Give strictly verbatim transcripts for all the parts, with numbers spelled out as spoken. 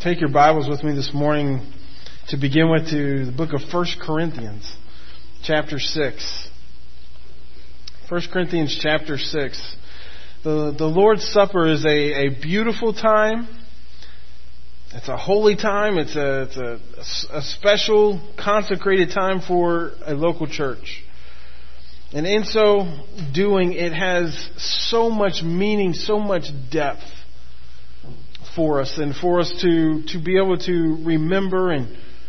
take your Bibles with me this morning to begin with to the book of First Corinthians, chapter six. First Corinthians chapter six. The, the Lord's Supper is a, a beautiful time. It's a holy time. It's a, it's a, a special, consecrated time for a local church. And in so doing, it has so much meaning, so much depth for us, and for us to, to be able to remember. And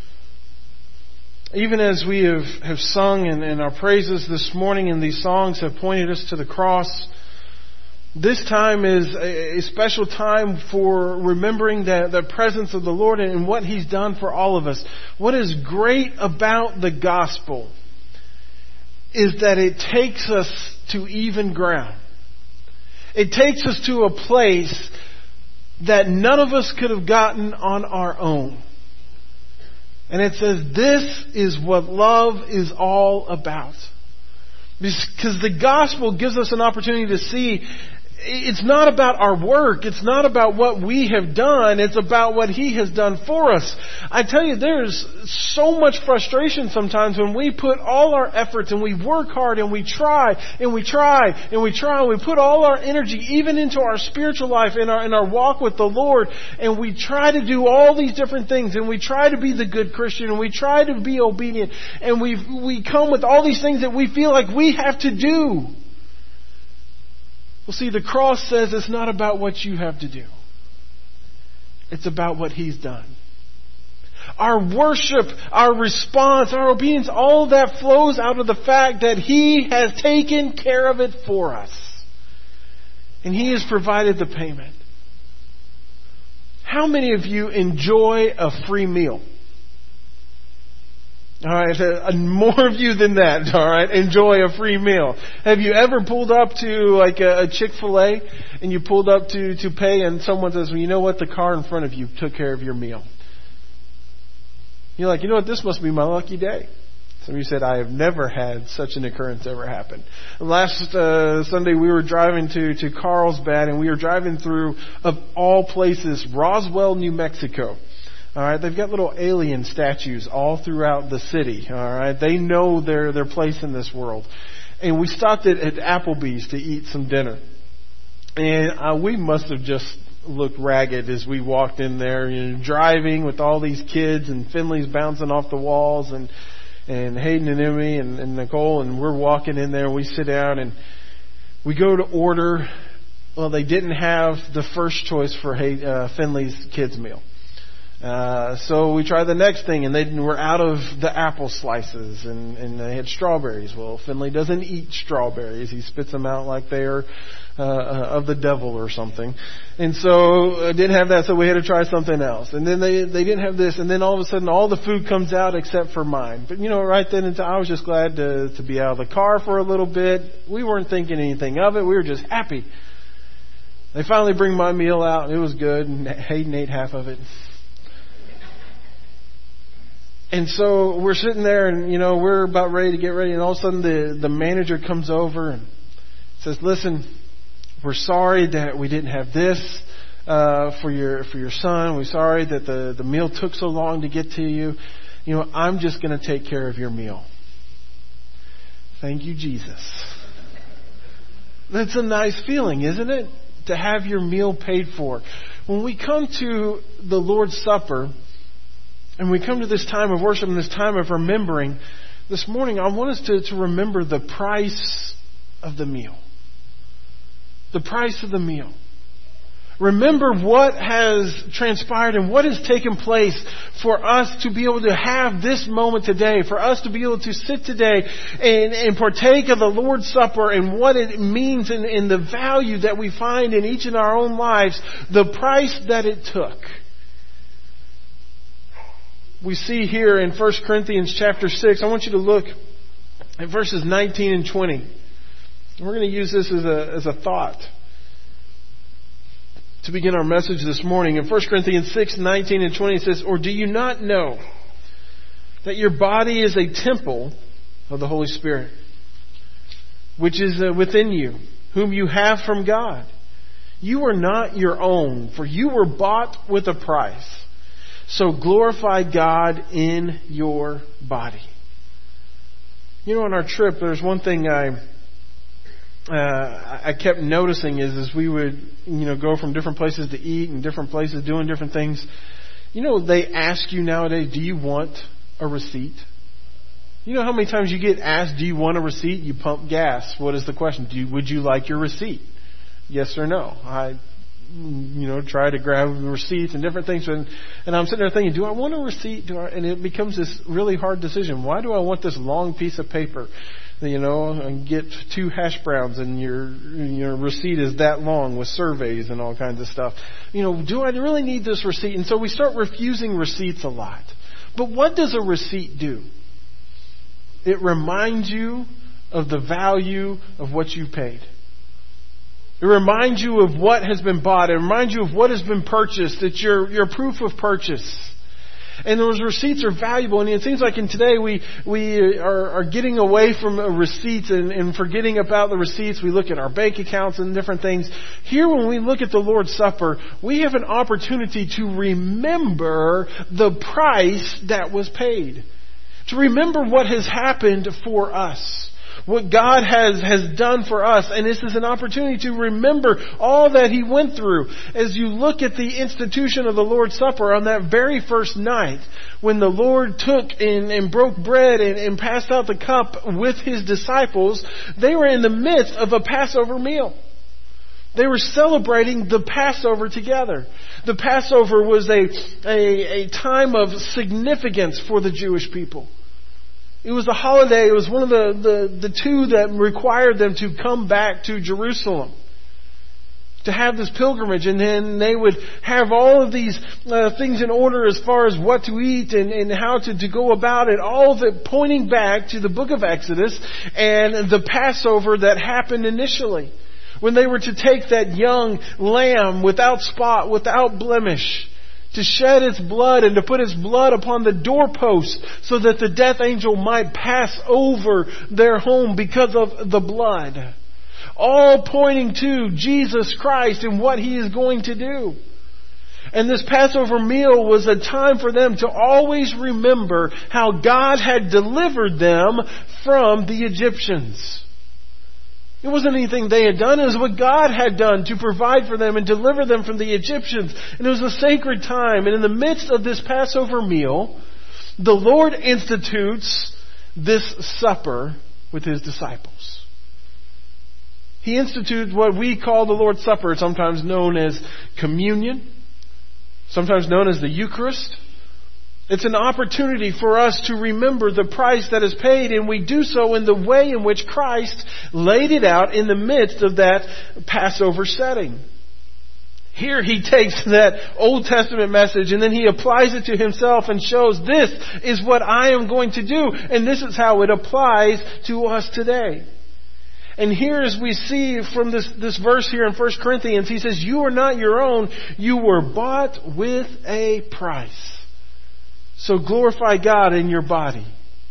even as we have, have sung and, and our praises this morning, and these songs have pointed us to the cross, this time is a, a special time for remembering the, the presence of the Lord and what He's done for all of us. What is great about the gospel is that it takes us to even ground. It takes us to a place that none of us could have gotten on our own. And it says this is what love is all about. Because the gospel gives us an opportunity to see it's not about our work. It's not about what we have done. It's about what He has done for us. I tell you, there's so much frustration sometimes when we put all our efforts and we work hard and we try and we try and we try and we put all our energy even into our spiritual life and our, in our walk with the Lord, and we try to do all these different things, and we try to be the good Christian, and we try to be obedient, and we we come with all these things that we feel like we have to do. Well, see, the cross says it's not about what you have to do. It's about what He's done. Our worship, our response, our obedience, all that flows out of the fact that He has taken care of it for us. And He has provided the payment. How many of you enjoy a free meal? All right, uh, more of you than that, all right, enjoy a free meal. Have you ever pulled up to like a, a Chick-fil-A and you pulled up to, to pay and someone says, well, you know what, the car in front of you took care of your meal. You're like, you know what, this must be my lucky day. Some of you said, I have never had such an occurrence ever happen. Last uh, Sunday we were driving to, to Carlsbad, and we were driving through, of all places, Roswell, New Mexico. All right, they've got little alien statues all throughout the city. All right, they know their their place in this world. And we stopped at, at Applebee's to eat some dinner, and uh, we must have just looked ragged as we walked in there. You know, driving with all these kids, and Finley's bouncing off the walls, and and Hayden and Emmy and, and Nicole, and we're walking in there. And we sit down and we go to order. Well, they didn't have the first choice for Hay, uh, Finley's kids meal. Uh, so we tried the next thing, and they were out of the apple slices, and, and they had strawberries. Well, Finley doesn't eat strawberries. He spits them out like they're uh, uh, of the devil or something. And so I didn't have that, so we had to try something else. And then they they didn't have this, and then all of a sudden all the food comes out except for mine. But, you know, right then and I was just glad to, to be out of the car for a little bit. We weren't thinking anything of it. We were just happy. They finally bring my meal out, and it was good, and Hayden ate half of it. And so we're sitting there, and, you know, we're about ready to get ready. And all of a sudden the, the manager comes over and says, listen, we're sorry that we didn't have this uh, for your for your son. We're sorry that the, the meal took so long to get to you. You know, I'm just going to take care of your meal. Thank you, Jesus. That's a nice feeling, isn't it? To have your meal paid for. When we come to the Lord's Supper, and we come to this time of worship and this time of remembering, this morning I want us to, to remember the price of the meal. The price of the meal. Remember what has transpired and what has taken place for us to be able to have this moment today, for us to be able to sit today and, and partake of the Lord's Supper, and what it means and, and the value that we find in each in our own lives, the price that it took. We see here in First Corinthians chapter six, I want you to look at verses nineteen and twenty. We're going to use this as a, as a thought to begin our message this morning. In First Corinthians six, nineteen and twenty, it says, or do you not know that your body is a temple of the Holy Spirit, which is within you, whom you have from God? You are not your own, for you were bought with a price. So glorify God in your body. You know, on our trip, there's one thing I uh, I kept noticing is as we would, you know, go from different places to eat and different places doing different things. You know, they ask you nowadays, do you want a receipt? You know how many times you get asked, do you want a receipt? You pump gas. What is the question? Do you, would you like your receipt? Yes or no? I, you know, try to grab receipts and different things. And, and I'm sitting there thinking, do I want a receipt? Do I, and it becomes this really hard decision. Why do I want this long piece of paper? You know, and get two hash browns and your your receipt is that long with surveys and all kinds of stuff. You know, do I really need this receipt? And so we start refusing receipts a lot. But what does a receipt do? It reminds you of the value of what you paid. It reminds you of what has been bought. It reminds you of what has been purchased. It's your, your proof of purchase. And those receipts are valuable. And it seems like in today we we are, are getting away from receipts and, and forgetting about the receipts. We look at our bank accounts and different things. Here when we look at the Lord's Supper, we have an opportunity to remember the price that was paid. To remember what has happened for us. What God has, has done for us. And this is an opportunity to remember all that He went through. As you look at the institution of the Lord's Supper on that very first night, when the Lord took and, and broke bread and, and passed out the cup with His disciples, they were in the midst of a Passover meal. They were celebrating the Passover together. The Passover was a, a, a time of significance for the Jewish people. It was a holiday. It was one of the, the, the two that required them to come back to Jerusalem. To have this pilgrimage. And then they would have all of these uh, things in order as far as what to eat and, and how to, to go about it. All of it pointing back to the book of Exodus and the Passover that happened initially. When they were to take that young lamb without spot, without blemish, to shed its blood and to put its blood upon the doorpost so that the death angel might pass over their home because of the blood. All pointing to Jesus Christ and what He is going to do. And this Passover meal was a time for them to always remember how God had delivered them from the Egyptians. It wasn't anything they had done. It was what God had done to provide for them and deliver them from the Egyptians. And it was a sacred time. And in the midst of this Passover meal, the Lord institutes this supper with His disciples. He institutes what we call the Lord's Supper, sometimes known as communion, sometimes known as the Eucharist. It's an opportunity for us to remember the price that is paid, and we do so in the way in which Christ laid it out in the midst of that Passover setting. Here He takes that Old Testament message and then He applies it to Himself and shows this is what I am going to do, and this is how it applies to us today. And here as we see from this, this verse here in First Corinthians, he says, you are not your own, you were bought with a price. So glorify God in your body.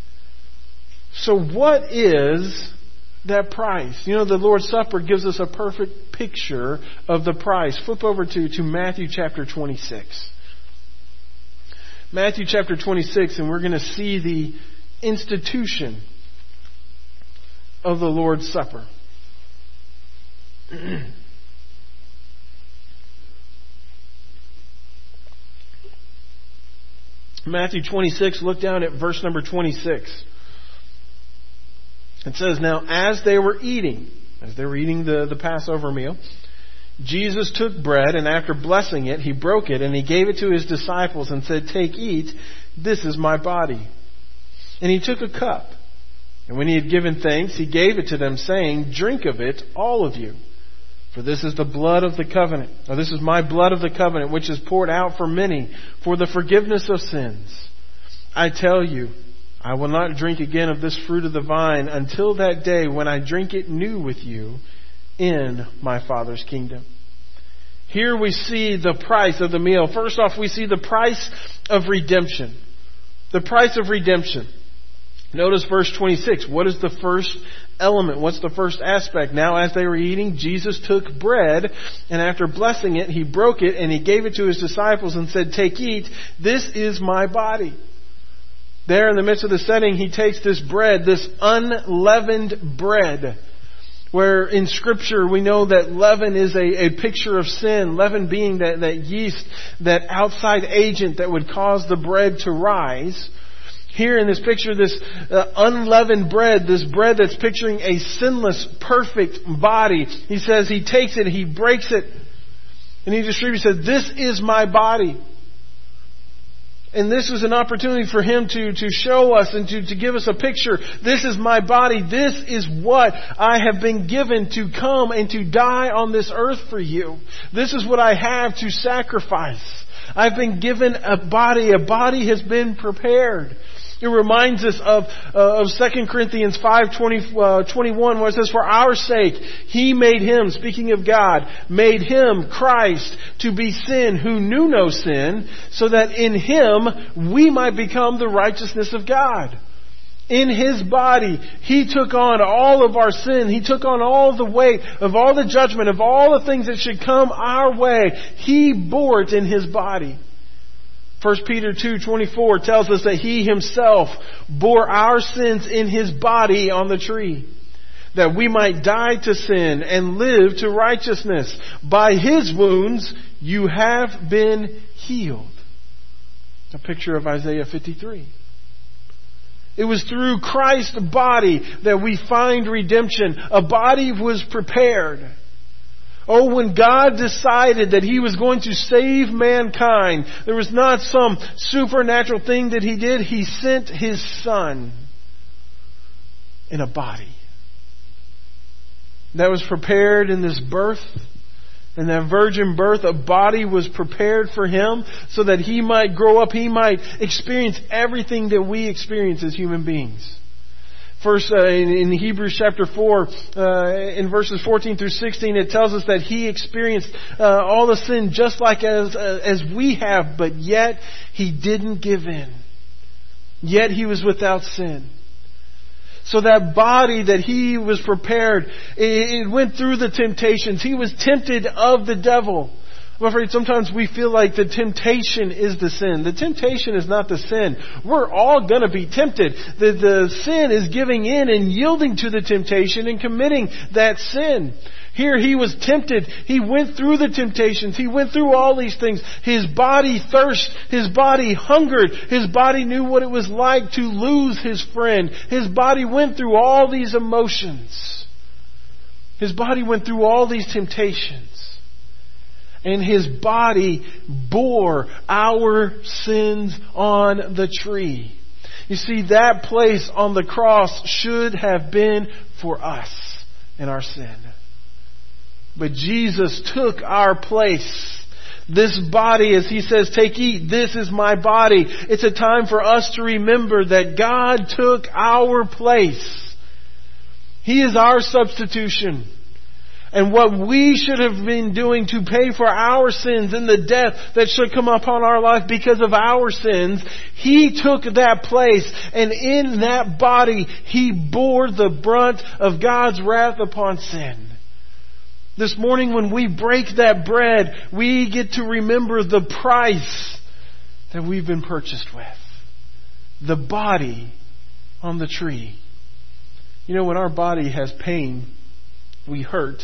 So what is that price? You know, the Lord's Supper gives us a perfect picture of the price. Flip over to, to Matthew chapter twenty-six. Matthew chapter twenty-six, and we're going to see the institution of the Lord's Supper. Matthew twenty-six, look down at verse number twenty-six. It says, now as they were eating, as they were eating the, the Passover meal, Jesus took bread and after blessing it, He broke it and He gave it to His disciples and said, take, eat, this is my body. And He took a cup. And when He had given thanks, He gave it to them saying, drink of it, all of you. For this is the blood of the covenant. Or this is my blood of the covenant, which is poured out for many for the forgiveness of sins. I tell you, I will not drink again of this fruit of the vine until that day when I drink it new with you in my Father's kingdom. Here we see the price of the meal. First off, we see the price of redemption. The price of redemption. Notice verse twenty-six. What is the first element? What's the first aspect? Now as they were eating, Jesus took bread, and after blessing it, He broke it, and He gave it to His disciples and said, "Take, eat, this is my body." There in the midst of the setting, He takes this bread, this unleavened bread, where in Scripture we know that leaven is a, a picture of sin. Leaven being that, that yeast, that outside agent that would cause the bread to rise. Here in this picture, this uh, unleavened bread, this bread that's picturing a sinless, perfect body. He says He takes it, He breaks it, and He distributes it. He says, "This is my body." And this was an opportunity for Him to, to show us and to, to give us a picture. This is my body. This is what I have been given to come and to die on this earth for you. This is what I have to sacrifice. I've been given a body. A body has been prepared. It reminds us of, uh, of Second Corinthians five twenty-one, where it says, "For our sake He made Him," speaking of God, "made Him, Christ, to be sin who knew no sin, so that in Him we might become the righteousness of God." In His body, He took on all of our sin. He took on all the weight of all the judgment, of all the things that should come our way. He bore it in His body. First Peter two twenty-four tells us that He Himself bore our sins in His body on the tree, that we might die to sin and live to righteousness. By His wounds you have been healed. A picture of Isaiah fifty-three. It was through Christ's body that we find redemption. A body was prepared. Oh, when God decided that He was going to save mankind, there was not some supernatural thing that He did. He sent His Son in a body that was prepared in this birth. In that virgin birth, a body was prepared for Him so that He might grow up, He might experience everything that we experience as human beings. First, uh, in, in Hebrews chapter four, uh, in verses fourteen through sixteen, it tells us that He experienced uh, all the sin just like as uh, as we have, but yet He didn't give in. Yet He was without sin. So that body that He was prepared, it, it went through the temptations. He was tempted of the devil. I'm afraid sometimes we feel like the temptation is the sin. The temptation is not the sin. We're all going to be tempted. The, the sin is giving in and yielding to the temptation and committing that sin. Here He was tempted. He went through the temptations. He went through all these things. His body thirsted. His body hungered. His body knew what it was like to lose his friend. His body went through all these emotions. His body went through all these temptations. And His body bore our sins on the tree. You see, that place on the cross should have been for us and our sin. But Jesus took our place. This body, as He says, "Take, eat, this is my body." It's a time for us to remember that God took our place. He is our substitution. And what we should have been doing to pay for our sins and the death that should come upon our life because of our sins, He took that place. And in that body, He bore the brunt of God's wrath upon sin. This morning when we break that bread, we get to remember the price that we've been purchased with. The body on the tree. You know, when our body has pain, we hurt.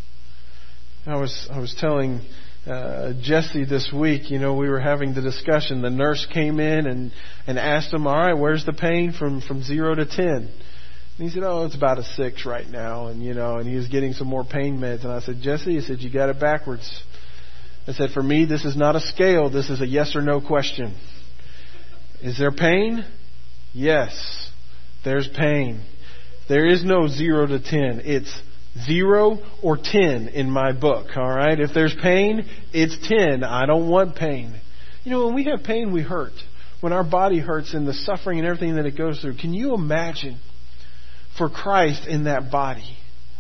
I was I was telling uh, Jesse this week, you know, we were having the discussion. The nurse came in and, and asked him, "All right, where's the pain from, from zero to ten?" And he said, "Oh, it's about a six right now." And, you know, and he was getting some more pain meds. And I said, "Jesse," I said, "you got it backwards." I said, "For me, this is not a scale. This is a yes or no question. Is there pain? Yes, there's pain. There is no zero to ten. It's Zero or ten in my book, all right? If there's pain, it's ten. I don't want pain. You know, when we have pain, we hurt. When our body hurts and the suffering and everything that it goes through, can you imagine for Christ in that body?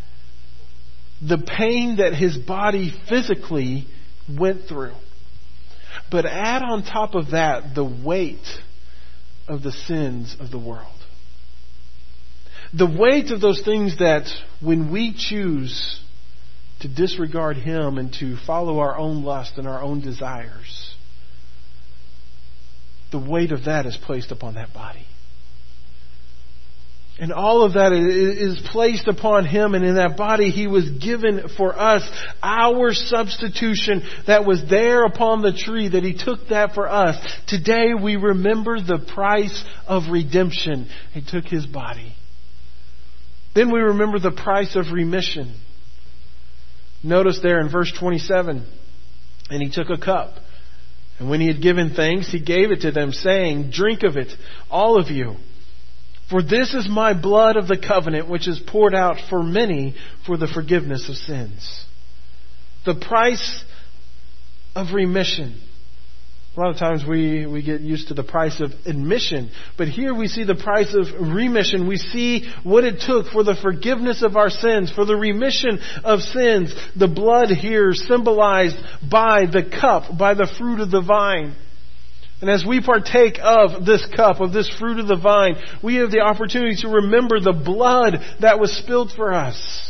The pain that His body physically went through. But add on top of that the weight of the sins of the world. The weight of those things that when we choose to disregard Him and to follow our own lust and our own desires, the weight of that is placed upon that body. And all of that is placed upon Him, and in that body He was given for us, our substitution that was there upon the tree, that He took that for us. Today we remember the price of redemption. He took His body. Then we remember the price of remission. Notice there in verse twenty-seven, and He took a cup, and when He had given thanks, He gave it to them, saying, "Drink of it, all of you. For this is my blood of the covenant, which is poured out for many for the forgiveness of sins." The price of remission. A lot of times we, we get used to the price of admission. But here we see the price of remission. We see what it took for the forgiveness of our sins, for the remission of sins. The blood here symbolized by the cup, by the fruit of the vine. And as we partake of this cup, of this fruit of the vine, we have the opportunity to remember the blood that was spilled for us.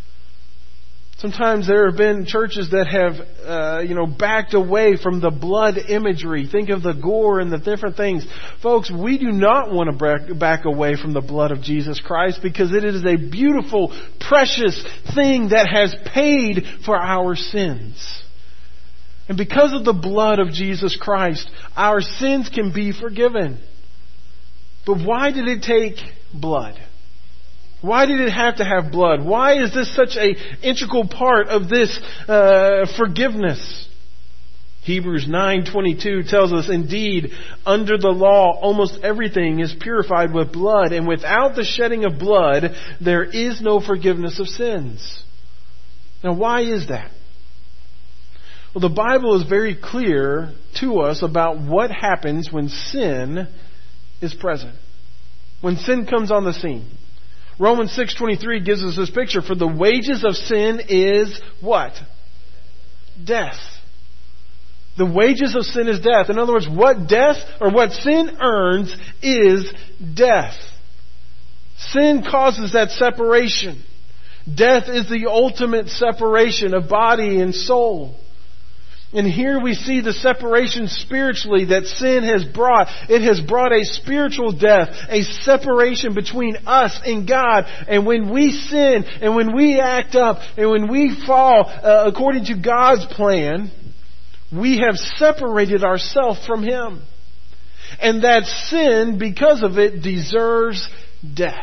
Sometimes there have been churches that have, uh, you know, backed away from the blood imagery. Think of the gore and the different things. Folks, we do not want to back, back away from the blood of Jesus Christ, because it is a beautiful, precious thing that has paid for our sins. And because of the blood of Jesus Christ, our sins can be forgiven. But why did it take blood? Why did it have to have blood? Why is this such an integral part of this uh, forgiveness? Hebrews nine twenty-two tells us, "Indeed, under the law, almost everything is purified with blood, and without the shedding of blood, there is no forgiveness of sins." Now, why is that? Well, the Bible is very clear to us about what happens when sin is present. When sin comes on the scene. Romans six twenty-three gives us this picture. For the wages of sin is what? Death. The wages of sin is death. In other words, what death or what sin earns is death. Sin causes that separation. Death is the ultimate separation of body and soul. And here we see the separation spiritually that sin has brought. It has brought a spiritual death, a separation between us and God. And when we sin, and when we act up, and when we fall uh, according to God's plan, we have separated ourselves from Him. And that sin, because of it, deserves death.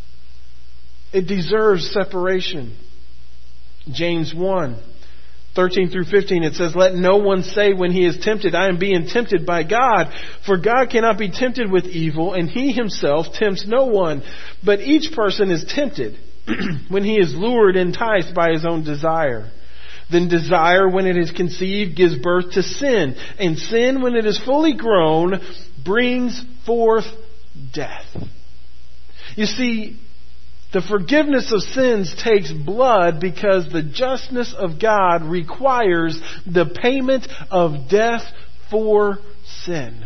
It deserves separation. James one. thirteen through fifteen, it says, "Let no one say when he is tempted, I am being tempted by God. For God cannot be tempted with evil, and He Himself tempts no one. But each person is tempted when he is lured and enticed by his own desire. Then desire, when it is conceived, gives birth to sin. And sin, when it is fully grown, brings forth death." You see, the forgiveness of sins takes blood because the justness of God requires the payment of death for sin.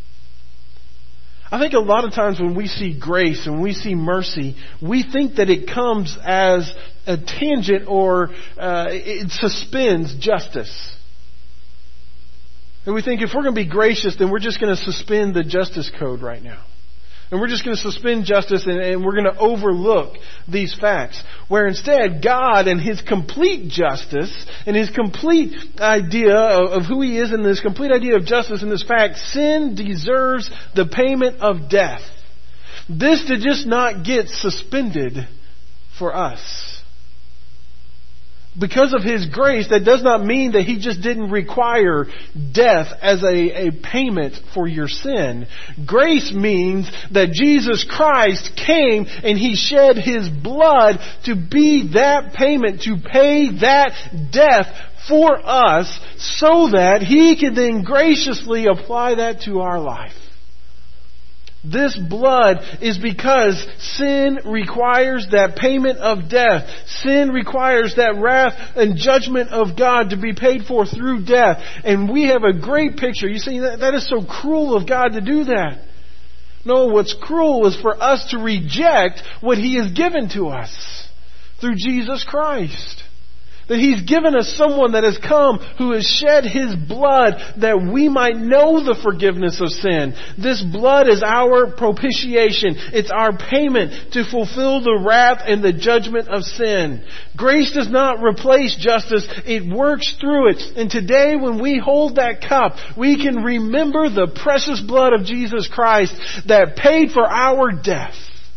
I think a lot of times when we see grace and we see mercy, we think that it comes as a tangent or uh, it suspends justice. And we think if we're going to be gracious, then we're just going to suspend the justice code right now. And we're just going to suspend justice and, and we're going to overlook these facts. Where instead, God and His complete justice and His complete idea of, of who He is and His complete idea of justice and this fact, sin deserves the payment of death. This did just not get suspended for us. Because of His grace, that does not mean that He just didn't require death as a, a payment for your sin. Grace means that Jesus Christ came and He shed His blood to be that payment, to pay that death for us so that He can then graciously apply that to our life. This blood is because sin requires that payment of death. Sin requires that wrath and judgment of God to be paid for through death. And we have a great picture. You see, that, that is so cruel of God to do that. No, what's cruel is for us to reject what He has given to us through Jesus Christ. That He's given us someone that has come who has shed His blood that we might know the forgiveness of sin. This blood is our propitiation. It's our payment to fulfill the wrath and the judgment of sin. Grace does not replace justice. It works through it. And today when we hold that cup, we can remember the precious blood of Jesus Christ that paid for our death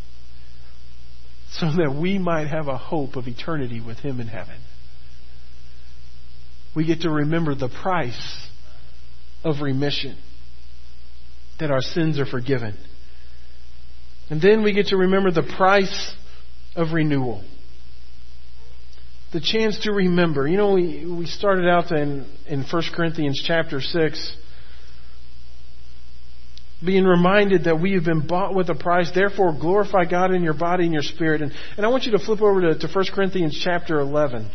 so that we might have a hope of eternity with Him in heaven. We get to remember the price of remission, that our sins are forgiven. And then we get to remember the price of renewal. The chance to remember. You know, we, we started out in, in First Corinthians chapter six, being reminded that we have been bought with a price. Therefore, glorify God in your body and your spirit. And, and I want you to flip over to, to First Corinthians chapter eleven.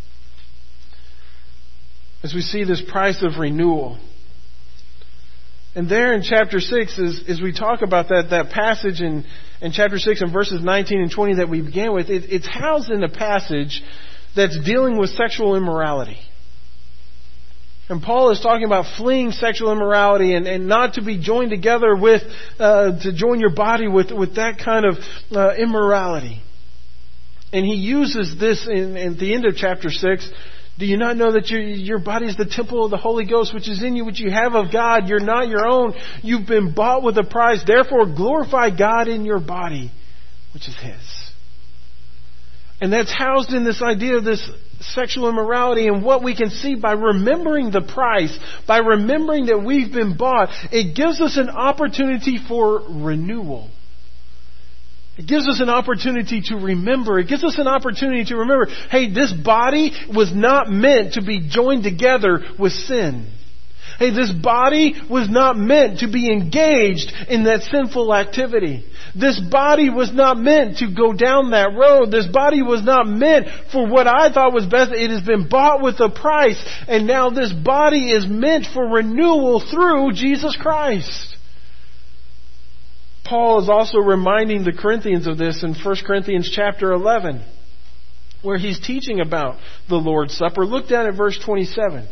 As we see this price of renewal. And there in chapter six, as, as we talk about that, that passage in, in chapter six and verses nineteen and twenty that we began with, it, it's housed in a passage that's dealing with sexual immorality. And Paul is talking about fleeing sexual immorality and, and not to be joined together with, uh, to join your body with, with that kind of uh, immorality. And he uses this in, in the end of chapter six. Do you not know that your, your body is the temple of the Holy Ghost, which is in you, which you have of God? You're not your own. You've been bought with a price. Therefore, glorify God in your body, which is His. And that's housed in this idea of this sexual immorality, and what we can see by remembering the price, by remembering that we've been bought, it gives us an opportunity for renewal. It gives us an opportunity to remember. It gives us an opportunity to remember, hey, this body was not meant to be joined together with sin. Hey, this body was not meant to be engaged in that sinful activity. This body was not meant to go down that road. This body was not meant for what I thought was best. It has been bought with a price, and now this body is meant for renewal through Jesus Christ. Paul is also reminding the Corinthians of this in First Corinthians chapter eleven, where he's teaching about the Lord's Supper. Look down at verse twenty-seven.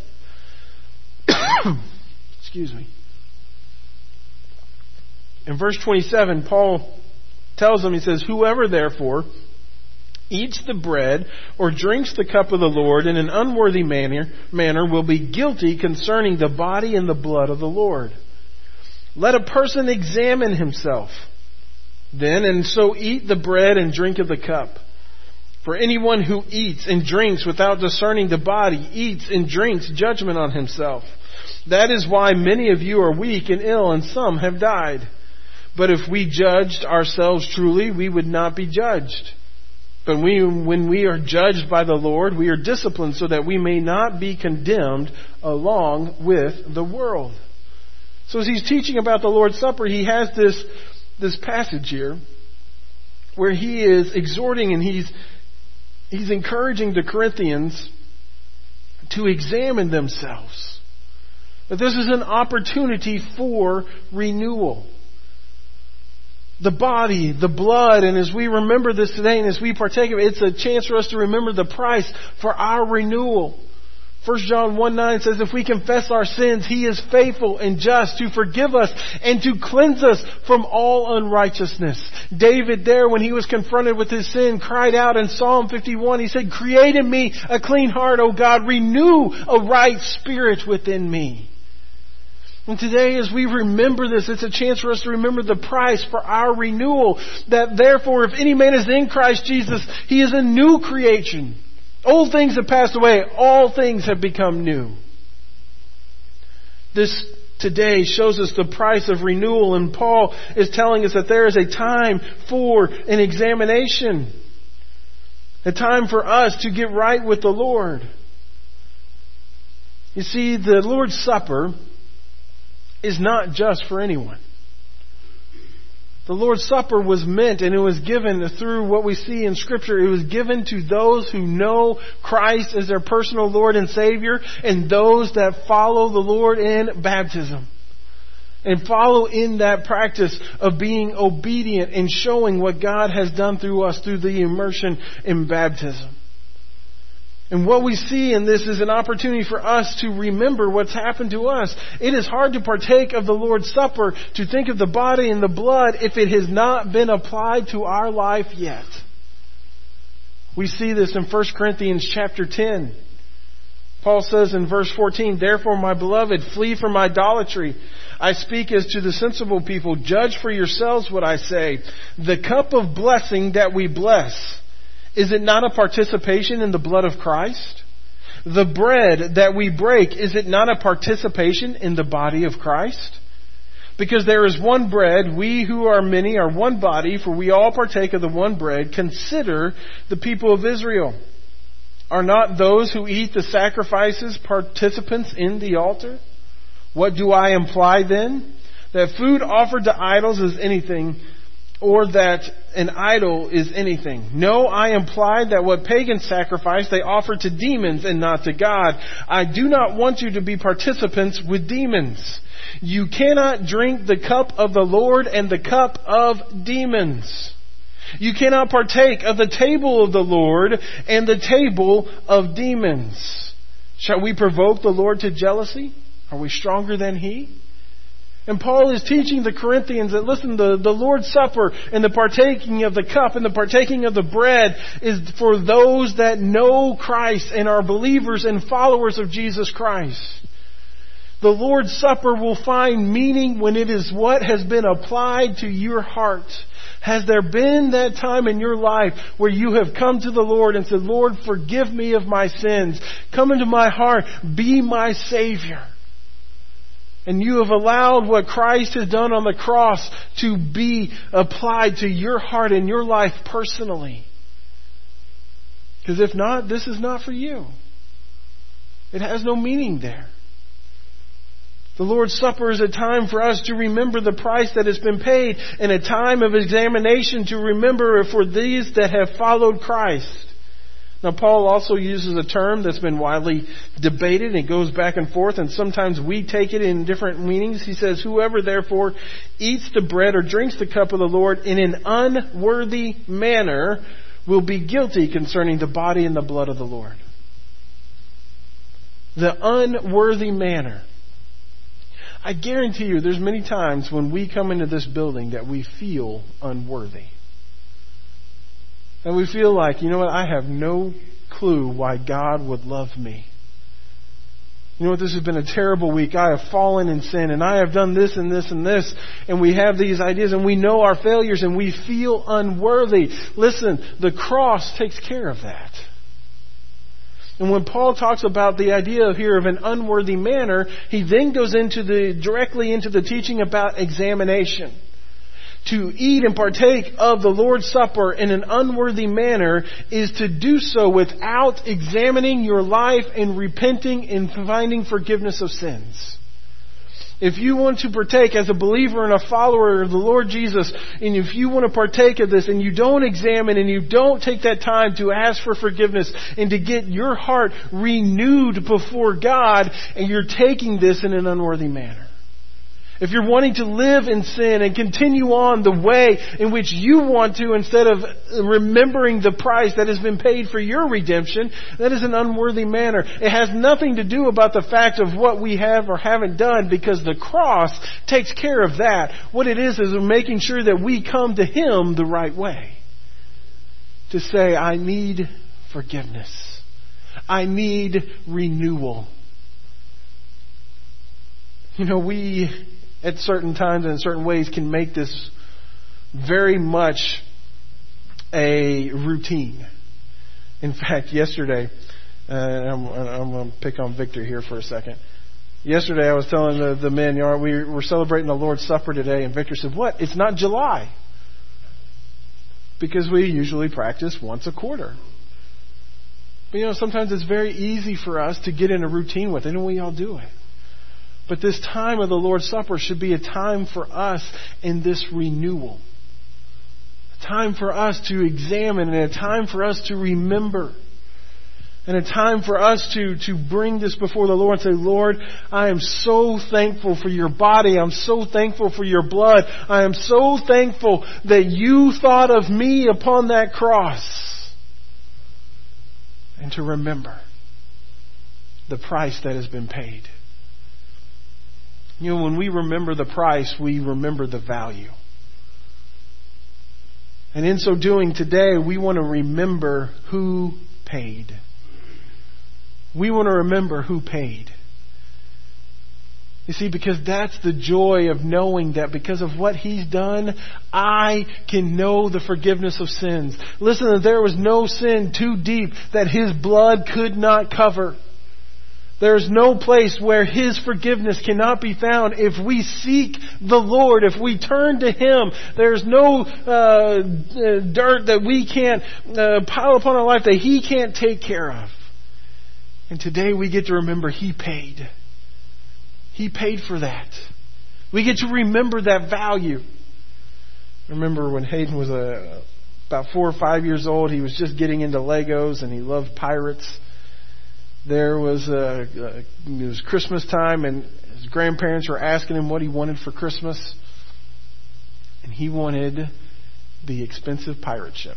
Excuse me. In verse twenty-seven, Paul tells them, he says, whoever therefore eats the bread or drinks the cup of the Lord in an unworthy manner, manner will be guilty concerning the body and the blood of the Lord. Let a person examine himself then, and so eat the bread and drink of the cup. For anyone who eats and drinks without discerning the body eats and drinks judgment on himself. That is why many of you are weak and ill, and some have died. But if we judged ourselves truly, we would not be judged. But we, when we are judged by the Lord, we are disciplined so that we may not be condemned along with the world. So as he's teaching about the Lord's Supper, he has this, this passage here where he is exhorting and he's, he's encouraging the Corinthians to examine themselves. That this is an opportunity for renewal. The body, the blood, and as we remember this today and as we partake of it, it's a chance for us to remember the price for our renewal. First John one nine says, if we confess our sins, He is faithful and just to forgive us and to cleanse us from all unrighteousness. David there, when he was confronted with his sin, cried out in Psalm fifty-one, he said, create in me a clean heart, O God, renew a right spirit within me. And today as we remember this, it's a chance for us to remember the price for our renewal. That therefore, if any man is in Christ Jesus, he is a new creation. Old things have passed away. All things have become new. This today shows us the price of renewal. And Paul is telling us that there is a time for an examination. A time for us to get right with the Lord. You see, the Lord's Supper is not just for anyone. The Lord's Supper was meant and it was given through what we see in Scripture. It was given to those who know Christ as their personal Lord and Savior and those that follow the Lord in baptism. And follow in that practice of being obedient and showing what God has done through us through the immersion in baptism. And what we see in this is an opportunity for us to remember what's happened to us. It is hard to partake of the Lord's Supper, to think of the body and the blood, if it has not been applied to our life yet. We see this in First Corinthians chapter ten. Paul says in verse fourteen, "Therefore, my beloved, flee from idolatry. I speak as to the sensible people. Judge for yourselves what I say. The cup of blessing that we bless, is it not a participation in the blood of Christ? The bread that we break, is it not a participation in the body of Christ? Because there is one bread, we who are many are one body, for we all partake of the one bread. Consider the people of Israel. Are not those who eat the sacrifices participants in the altar? What do I imply then? That food offered to idols is anything, or that an idol is anything. No, I implied that what pagans sacrifice they offer to demons and not to God. I do not want you to be participants with demons. You cannot drink the cup of the Lord and the cup of demons. You cannot partake of the table of the Lord and the table of demons. Shall we provoke the Lord to jealousy? Are we stronger than He? And Paul is teaching the Corinthians that, listen, the, the Lord's Supper and the partaking of the cup and the partaking of the bread is for those that know Christ and are believers and followers of Jesus Christ. The Lord's Supper will find meaning when it is what has been applied to your heart. Has there been that time in your life where you have come to the Lord and said, Lord, forgive me of my sins. Come into my heart. Be my Savior. And you have allowed what Christ has done on the cross to be applied to your heart and your life personally. Because if not, this is not for you. It has no meaning there. The Lord's Supper is a time for us to remember the price that has been paid, and a time of examination to remember for these that have followed Christ. Now, Paul also uses a term that's been widely debated. It goes back and forth, and sometimes we take it in different meanings. He says, whoever therefore eats the bread or drinks the cup of the Lord in an unworthy manner will be guilty concerning the body and the blood of the Lord. The unworthy manner. I guarantee you there's many times when we come into this building that we feel unworthy. And we feel like, you know what, I have no clue why God would love me. You know what, this has been a terrible week. I have fallen in sin and I have done this and this and this. And we have these ideas and we know our failures and we feel unworthy. Listen, the cross takes care of that. And when Paul talks about the idea here of an unworthy manner, he then goes into the directly into the teaching about examination. To eat and partake of the Lord's Supper in an unworthy manner is to do so without examining your life and repenting and finding forgiveness of sins. If you want to partake as a believer and a follower of the Lord Jesus, and if you want to partake of this and you don't examine and you don't take that time to ask for forgiveness and to get your heart renewed before God, and you're taking this in an unworthy manner. If you're wanting to live in sin and continue on the way in which you want to instead of remembering the price that has been paid for your redemption, that is an unworthy manner. It has nothing to do about the fact of what we have or haven't done, because the cross takes care of that. What it is is making sure that we come to Him the right way. To say, I need forgiveness. I need renewal. You know, we at certain times and in certain ways can make this very much a routine. In fact, yesterday, uh, I'm, I'm going to pick on Victor here for a second. Yesterday I was telling the, the men, you know, we were celebrating the Lord's Supper today, and Victor said, what? It's not July. Because we usually practice once a quarter. But you know, sometimes it's very easy for us to get in a routine with it, and we all do it. But this time of the Lord's Supper should be a time for us in this renewal. A time for us to examine and a time for us to remember. And a time for us to, to bring this before the Lord and say, Lord, I am so thankful for your body. I'm so thankful for your blood. I am so thankful that you thought of me upon that cross. And to remember the price that has been paid. You know, when we remember the price, we remember the value. And in so doing today, we want to remember who paid. We want to remember who paid. You see, because that's the joy of knowing that because of what He's done, I can know the forgiveness of sins. Listen, that there was no sin too deep that His blood could not cover. There is no place where His forgiveness cannot be found if we seek the Lord, if we turn to Him. There's no uh, dirt that we can't uh, pile upon our life that He can't take care of. And today we get to remember He paid. He paid for that. We get to remember that value. I remember when Hayden was uh, about four or five years old, he was just getting into Legos and he loved pirates. There was uh, uh, it was Christmas time and his grandparents were asking him what he wanted for Christmas. And he wanted the expensive pirate ship.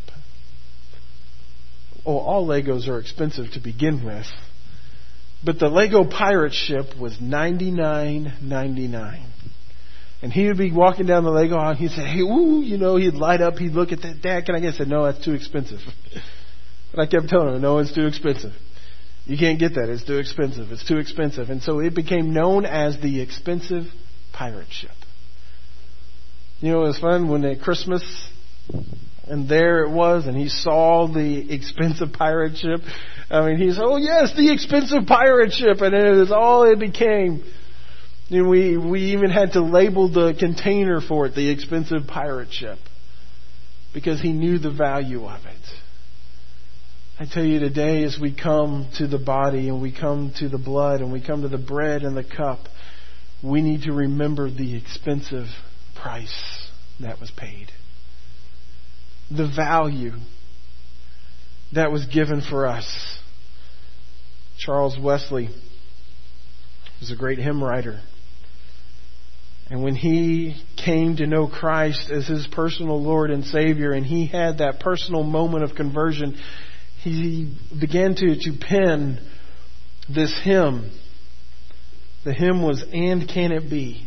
Oh, all Legos are expensive to begin with. But the Lego pirate ship was ninety-nine ninety-nine. And he would be walking down the Lego aisle and he'd say, hey, ooh, you know, he'd light up, he'd look at that. Dad, can I get it? I said, no, that's too expensive. But I kept telling him, no, it's too expensive. You can't get that. It's too expensive. It's too expensive. And so it became known as the expensive pirate ship. You know, it was fun when at Christmas, and there it was, and he saw the expensive pirate ship. I mean, he said, oh yes, the expensive pirate ship. And it is all it became. And we, we even had to label the container for it, the expensive pirate ship. Because he knew the value of it. I tell you today, as we come to the body and we come to the blood and we come to the bread and the cup, we need to remember the expensive price that was paid. The value that was given for us. Charles Wesley was a great hymn writer. And when he came to know Christ as his personal Lord and Savior, and he had that personal moment of conversion, he began to, to pen this hymn. The hymn was, "And Can It Be?"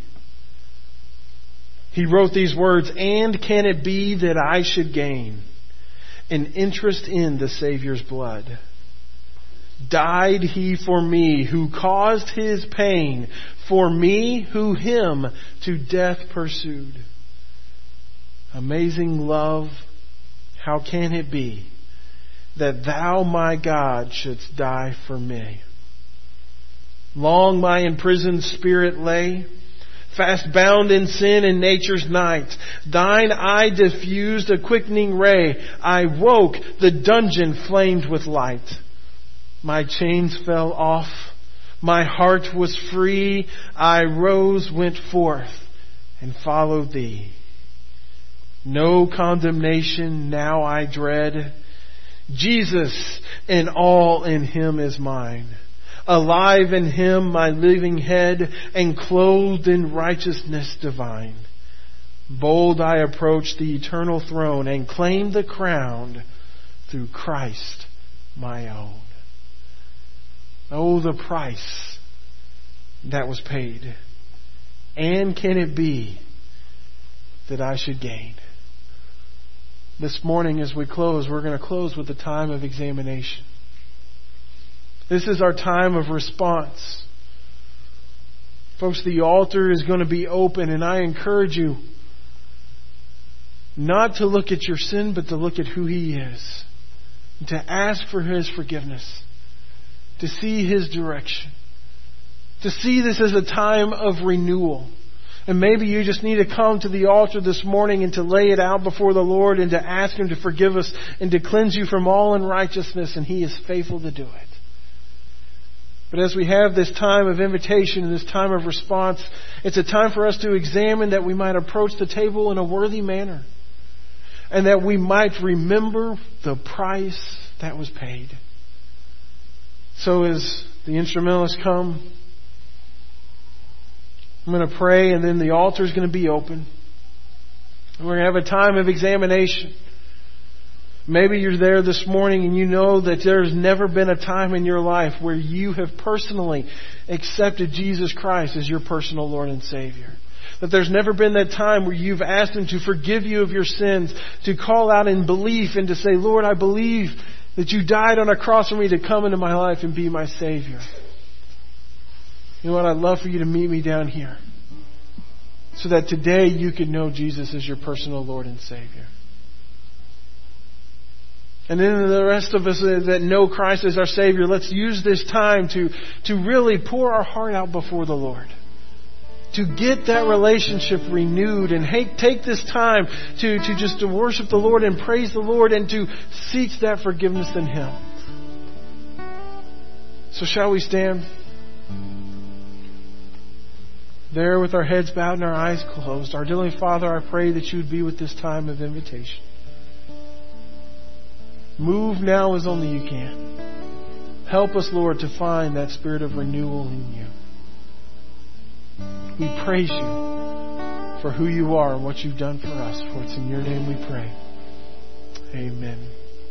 He wrote these words, "And can it be that I should gain an interest in the Savior's blood? Died He for me who caused His pain, for me who Him to death pursued. Amazing love, how can it be that Thou, my God, shouldst die for me? Long my imprisoned spirit lay, fast bound in sin and nature's night. Thine eye diffused a quickening ray. I woke, the dungeon flamed with light. My chains fell off, my heart was free. I rose, went forth, and followed Thee. No condemnation now I dread. Jesus and all in Him is mine. Alive in Him my living head, and clothed in righteousness divine. Bold I approach the eternal throne, and claim the crown through Christ my own. Oh, the price that was paid. And can it be that I should gain? This morning as we close, we're going to close with a time of examination. This is our time of response. Folks, the altar is going to be open, and I encourage you not to look at your sin, but to look at who He is. And to ask for His forgiveness. To see His direction. To see this as a time of renewal. And maybe you just need to come to the altar this morning and to lay it out before the Lord and to ask Him to forgive us and to cleanse you from all unrighteousness, and He is faithful to do it. But as we have this time of invitation and this time of response, it's a time for us to examine that we might approach the table in a worthy manner. And that we might remember the price that was paid. So as the instrumentalists come, I'm going to pray, and then the altar is going to be open. We're going to have a time of examination. Maybe you're there this morning and you know that there's never been a time in your life where you have personally accepted Jesus Christ as your personal Lord and Savior. That there's never been that time where you've asked Him to forgive you of your sins, to call out in belief and to say, Lord, I believe that you died on a cross for me to come into my life and be my Savior. You know what? I'd love for you to meet me down here so that today you could know Jesus as your personal Lord and Savior. And then the rest of us that know Christ as our Savior, let's use this time to, to really pour our heart out before the Lord. To get that relationship renewed and take this time to, to just to worship the Lord and praise the Lord and to seek that forgiveness in Him. So shall we stand there with our heads bowed and our eyes closed? Our dear Father, I pray that you would be with this time of invitation. Move now as only you can. Help us, Lord, to find that spirit of renewal in you. We praise you for who you are and what you've done for us. For it's in your name we pray. Amen.